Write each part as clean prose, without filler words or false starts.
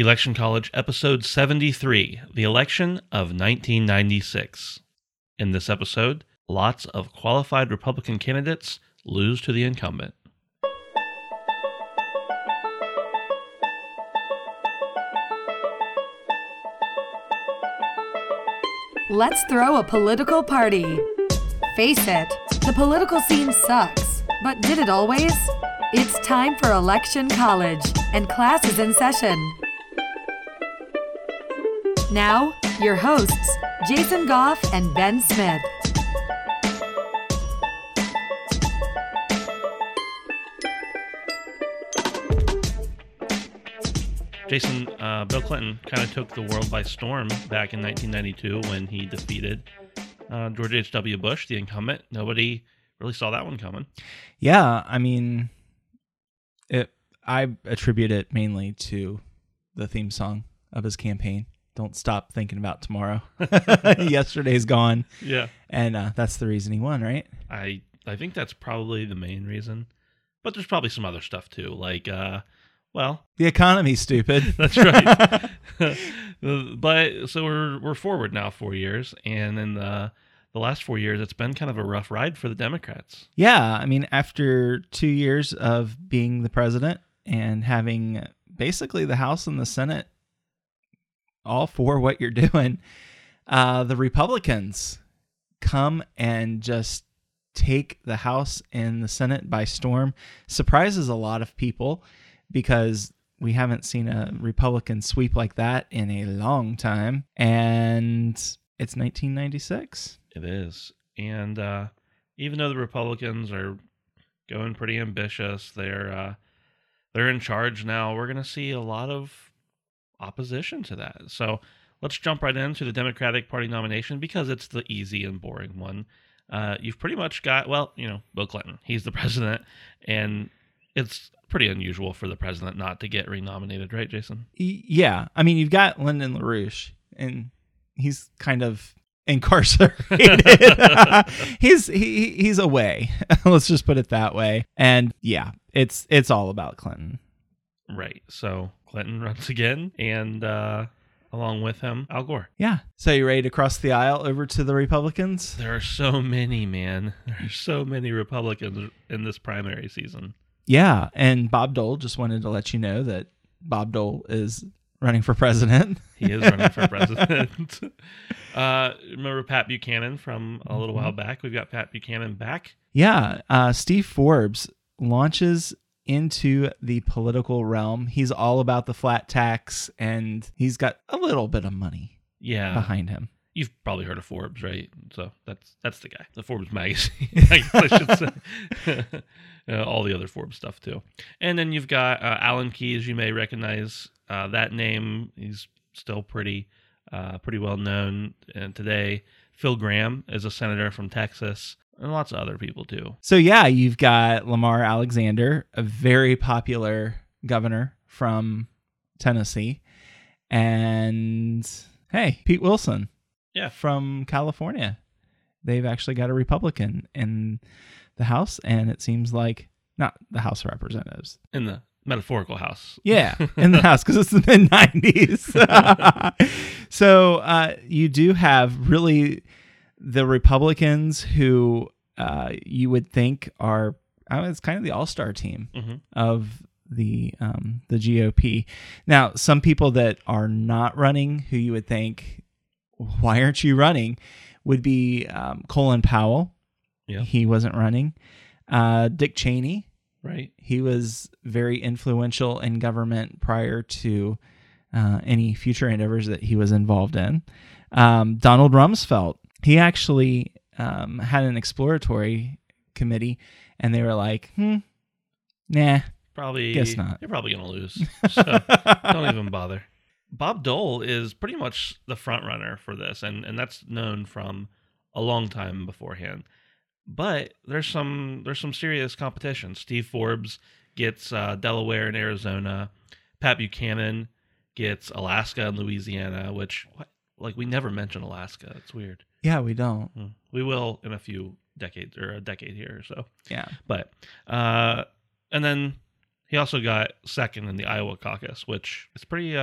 Election College, episode 73, the election of 1996. In this episode, lots of qualified Republican candidates lose to the incumbent. Let's throw a political party. Face it, the political scene sucks, but did it always? It's time for Election College, and class is in session. Now, your hosts, Jason Goff and Ben Smith. Jason, Bill Clinton kind of took the world by storm back in 1992 when he defeated George H.W. Bush, the incumbent. Nobody really saw that one coming. Yeah, I mean, I attribute it mainly to the theme song of his campaign. Don't stop thinking about tomorrow. Yesterday's gone. Yeah. And that's the reason he won, right? I think that's probably the main reason. But there's probably some other stuff too, like, well... The economy's stupid. That's right. But so we're forward now 4 years, and in the last 4 years, it's been kind of a rough ride for the Democrats. Yeah, I mean, after 2 years of being the president and having basically the House and the Senate all for what you're doing, the Republicans come and just take the House and the Senate by storm. Surprises a lot of people because we haven't seen a Republican sweep like that in a long time. And it's 1996. It is. And even though the Republicans are going pretty ambitious, they're in charge now, we're going to see a lot of opposition to that. So let's jump right into the Democratic Party nomination because it's the easy and boring one. You've pretty much got, well, Bill Clinton. He's the president, and it's pretty unusual for the president not to get renominated, right, Jason? Yeah. I mean, you've got Lyndon LaRouche, and he's kind of incarcerated. He's away. Let's just put it that way. And yeah, it's all about Clinton. Right. So Clinton runs again, and along with him, Al Gore. Yeah. So you ready to cross the aisle over to the Republicans? There are so many, man. There are so many Republicans in this primary season. Yeah. And Bob Dole, just wanted to let you know that Bob Dole is running for president. He is running for president. Remember Pat Buchanan from a little while back? We've got Pat Buchanan back. Yeah. Steve Forbes launches into the political realm. He's all about the flat tax, and he's got a little bit of money behind him. You've probably heard of Forbes, right? So that's the guy. The Forbes magazine, I guess I should say. All the other Forbes stuff too. And then you've got Alan Keyes. You may recognize that name. He's still pretty well known today. Phil Gramm is a senator from Texas. And lots of other people, too. So, yeah, you've got Lamar Alexander, a very popular governor from Tennessee. And, hey, Pete Wilson from California. They've actually got a Republican in the House, and it seems like not the House of Representatives. In the metaphorical House. Yeah, in the House, because it's the mid-90s. So, you do have really... the Republicans who you would think are, it's kind of the all-star team of the GOP. Now, some people that are not running, who you would think, why aren't you running, would be Colin Powell. Yeah. He wasn't running. Dick Cheney. Right. He was very influential in government prior to any future endeavors that he was involved in. Donald Rumsfeld. He actually had an exploratory committee, and they were like, nah, guess not. You're probably going to lose, so don't even bother. Bob Dole is pretty much the front runner for this, and that's known from a long time beforehand. But there's some serious competition. Steve Forbes gets Delaware and Arizona. Pat Buchanan gets Alaska and Louisiana, which, we never mention Alaska. It's weird. Yeah, we don't. We will in a few decades, or a decade here or so. Yeah. But, and then he also got second in the Iowa caucus, which is pretty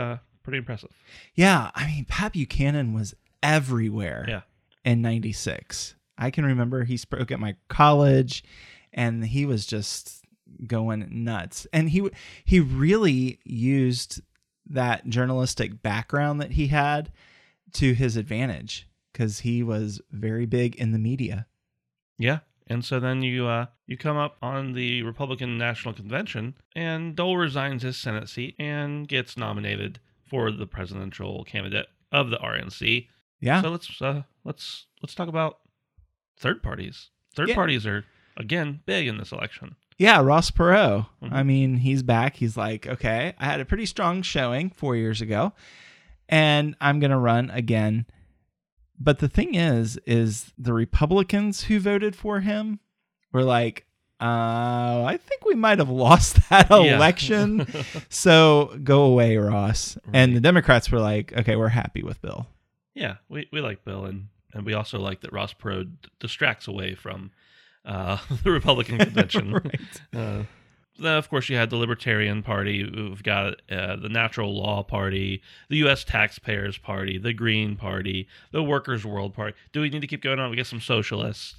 pretty impressive. Yeah, I mean, Pat Buchanan was everywhere Yeah. in 96. I can remember he spoke at my college, and he was just going nuts. And he really used that journalistic background that he had to his advantage, because he was very big in the media. Yeah. And so then you come up on the Republican National Convention, and Dole resigns his Senate seat and gets nominated for the presidential candidate of the RNC. Yeah. So let's talk about third parties. Third Yeah. parties are, again, big in this election. Yeah, Ross Perot. Mhm. I mean, he's back. He's like, okay, I had a pretty strong showing 4 years ago, and I'm going to run again. But the thing is the Republicans who voted for him were like, I think we might have lost that Yeah. election. So go away, Ross. And Right. the Democrats were like, okay, we're happy with Bill. Yeah, we like Bill, and we also like that Ross Perot distracts away from the Republican convention. Right. Then, of course, you had the Libertarian Party. We've got the Natural Law Party, the U.S. Taxpayers Party, the Green Party, the Workers' World Party. Do we need to keep going on? We get some socialists.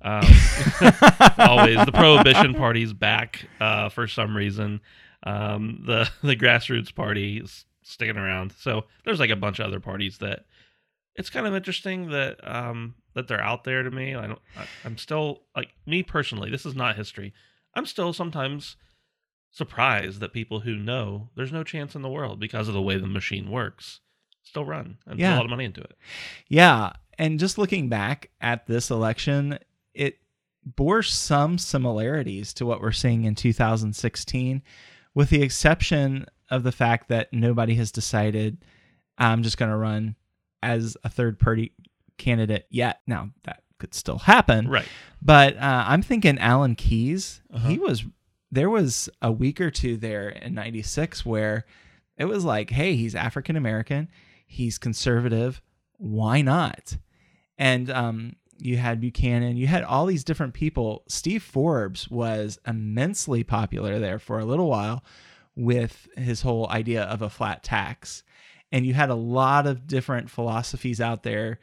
Always. The Prohibition Party's back for some reason. The Grassroots Party is sticking around. So there's like a bunch of other parties that it's kind of interesting that that they're out there to me. I'm still, like, me personally, this is not history. I'm still sometimes surprised that people who know there's no chance in the world because of the way the machine works still run and put a lot of money into it. Yeah. And just looking back at this election, it bore some similarities to what we're seeing in 2016, with the exception of the fact that nobody has decided, I'm just going to run as a third party candidate yet. Now, that could still happen. Right. But I'm thinking Alan Keyes. Uh-huh. There was a week or two there in 96 where it was like, hey, he's African American, he's conservative, why not? And you had Buchanan, you had all these different people. Steve Forbes was immensely popular there for a little while with his whole idea of a flat tax. And you had a lot of different philosophies out there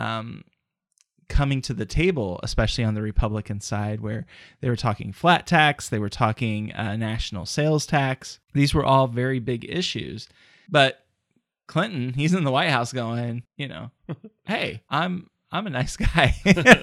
coming to the table, especially on the Republican side, where they were talking flat tax, they were talking national sales tax. These were all very big issues. But Clinton, he's in the White House going, hey, I'm a nice guy.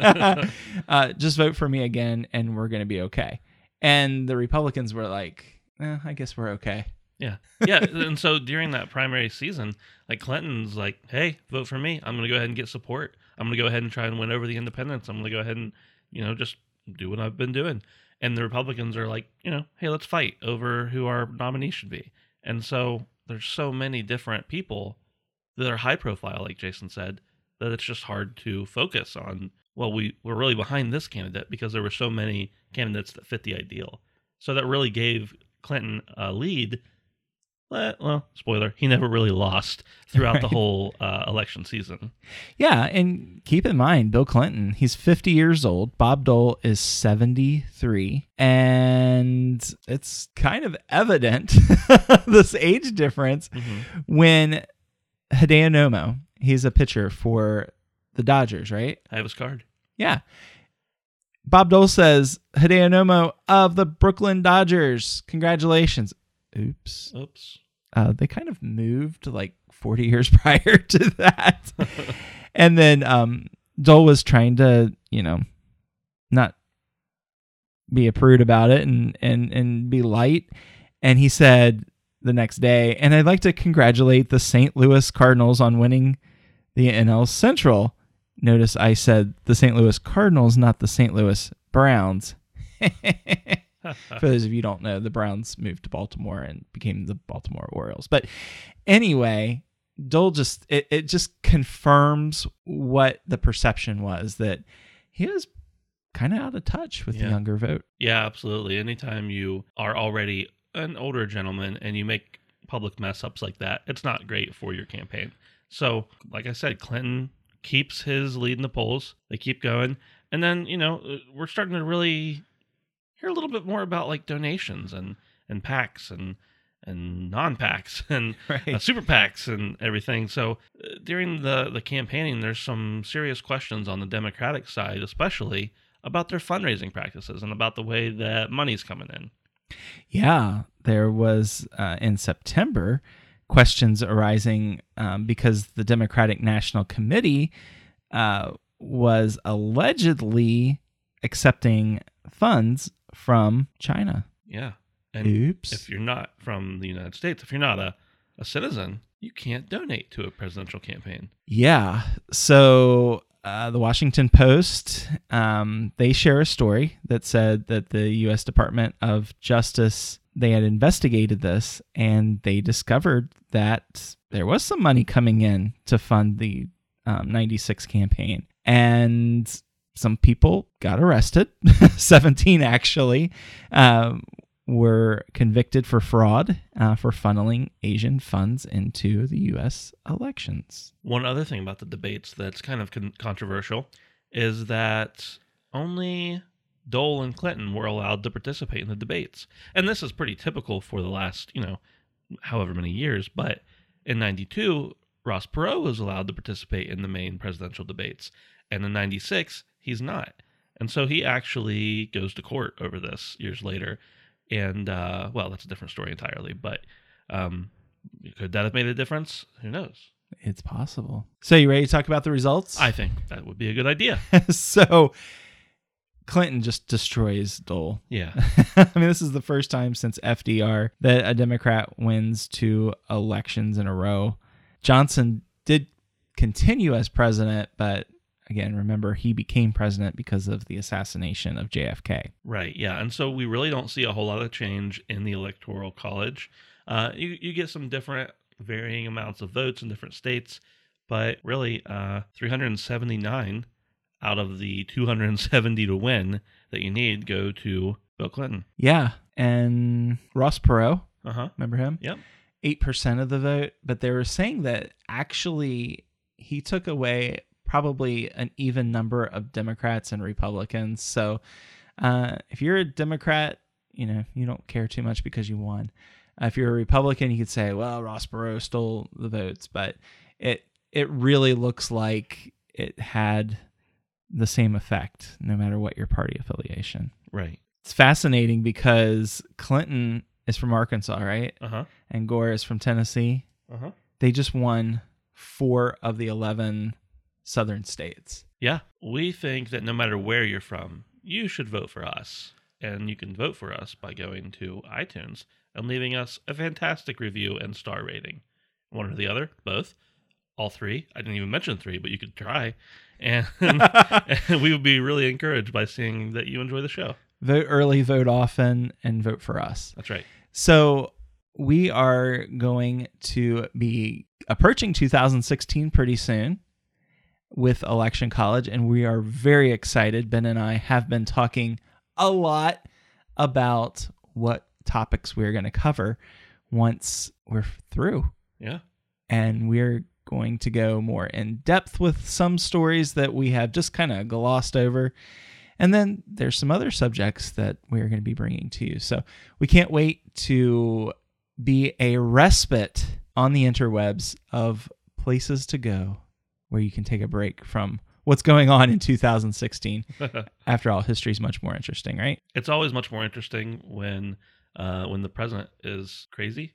Just vote for me again, and we're going to be okay. And the Republicans were like, I guess we're okay. Yeah. Yeah. And so during that primary season, like, Clinton's like, hey, vote for me. I'm going to go ahead and get support. I'm going to go ahead and try and win over the independents. I'm going to go ahead and, just do what I've been doing. And the Republicans are like, hey, let's fight over who our nominee should be. And so there's so many different people that are high profile, like Jason said, that it's just hard to focus on, well, we're really behind this candidate because there were so many candidates that fit the ideal. So that really gave Clinton a lead. Well, spoiler, he never really lost throughout the whole election season. Yeah, and keep in mind, Bill Clinton, he's 50 years old. Bob Dole is 73. And it's kind of evident, this age difference, when Hideo Nomo, he's a pitcher for the Dodgers, right? I have his card. Yeah. Bob Dole says, Hideo Nomo of the Brooklyn Dodgers, congratulations. Oops. They kind of moved like 40 years prior to that. And then Dole was trying to, not be a prude about it and be light. And he said the next day, and I'd like to congratulate the St. Louis Cardinals on winning the NL Central. Notice I said the St. Louis Cardinals, not the St. Louis Browns. For those of you who don't know, the Browns moved to Baltimore and became the Baltimore Orioles. But anyway, Dole just confirms what the perception was, that he was kind of out of touch with the younger vote. Yeah, absolutely. Anytime you are already an older gentleman and you make public mess ups like that, it's not great for your campaign. So, like I said, Clinton keeps his lead in the polls. They keep going. And then, we're starting to really hear a little bit more about like donations and PACs and non-PACs and Right. super PACs and everything. So during the campaigning, there's some serious questions on the Democratic side, especially about their fundraising practices and about the way that money's coming in. Yeah, there was in September questions arising because the Democratic National Committee was allegedly accepting funds from China. Yeah. And Oops. if you're not from the United States, if you're not a citizen, you can't donate to a presidential campaign. Yeah. So the Washington Post, they share a story that said that the U.S. Department of Justice, they had investigated this and they discovered that there was some money coming in to fund the 96 campaign. And some people got arrested. 17 actually were convicted for fraud for funneling Asian funds into the U.S. elections. One other thing about the debates that's kind of controversial is that only Dole and Clinton were allowed to participate in the debates. And this is pretty typical for the last, however many years. But in 92, Ross Perot was allowed to participate in the main presidential debates. And in 96, he's not. And so he actually goes to court over this years later. And, that's a different story entirely. But could that have made a difference? Who knows? It's possible. So you ready to talk about the results? I think that would be a good idea. So Clinton just destroys Dole. Yeah. I mean, this is the first time since FDR that a Democrat wins 2 elections in a row. Johnson did continue as president, but again, remember, he became president because of the assassination of JFK. Right, yeah. And so we really don't see a whole lot of change in the Electoral College. You get some different varying amounts of votes in different states, but really 379 out of the 270 to win that you need go to Bill Clinton. Yeah, and Ross Perot, remember him? Yep. 8% of the vote, but they were saying that actually he took away probably an even number of Democrats and Republicans. So if you're a Democrat, you don't care too much because you won. If you're a Republican, you could say, well, Ross Perot stole the votes, but it really looks like it had the same effect no matter what your party affiliation. Right. It's fascinating because Clinton is from Arkansas, right? Uh-huh. And Gore is from Tennessee. Uh-huh. They just won 4 of the 11 southern states. Yeah. We think that no matter where you're from, you should vote for us. And you can vote for us by going to iTunes and leaving us a fantastic review and star rating. One or the other, both, all 3. I didn't even mention 3, but you could try. And we would be really encouraged by seeing that you enjoy the show. Vote early, vote often, and vote for us. That's right. So we are going to be approaching 2016 pretty soon with Election College, and we are very excited. Ben and I have been talking a lot about what topics we're going to cover once we're through. Yeah. And we're going to go more in depth with some stories that we have just kind of glossed over. And then there's some other subjects that we're going to be bringing to you. So we can't wait to be a respite on the interwebs of places to go where you can take a break from what's going on in 2016. After all, history is much more interesting, right? It's always much more interesting when the president is crazy.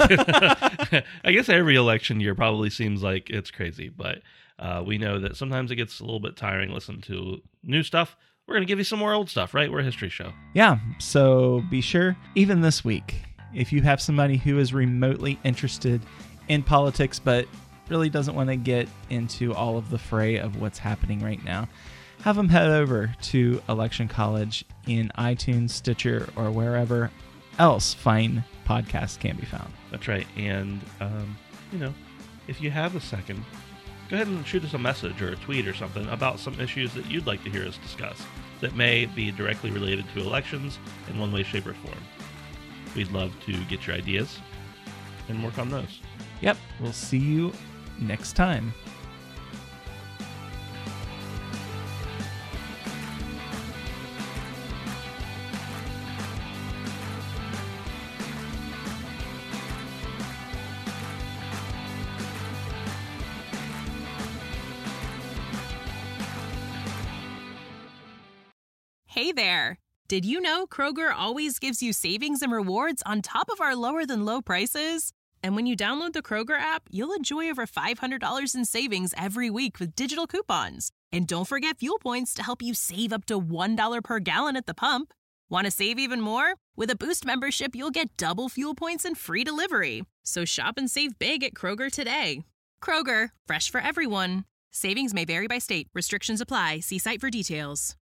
I guess every election year probably seems like it's crazy, but we know that sometimes it gets a little bit tiring listening to new stuff. We're going to give you some more old stuff, right? We're a history show. Yeah, so be sure, even this week, if you have somebody who is remotely interested in politics but really doesn't want to get into all of the fray of what's happening right now, have them head over to Election College in iTunes, Stitcher, or wherever else fine podcasts can be found. That's right. And, if you have a second, go ahead and shoot us a message or a tweet or something about some issues that you'd like to hear us discuss that may be directly related to elections in one way, shape, or form. We'd love to get your ideas and work on those. Yep. We'll see you next time. Hey there! Did you know Kroger always gives you savings and rewards on top of our lower-than-low prices? And when you download the Kroger app, you'll enjoy over $500 in savings every week with digital coupons. And don't forget fuel points to help you save up to $1 per gallon at the pump. Want to save even more? With a Boost membership, you'll get double fuel points and free delivery. So shop and save big at Kroger today. Kroger, fresh for everyone. Savings may vary by state. Restrictions apply. See site for details.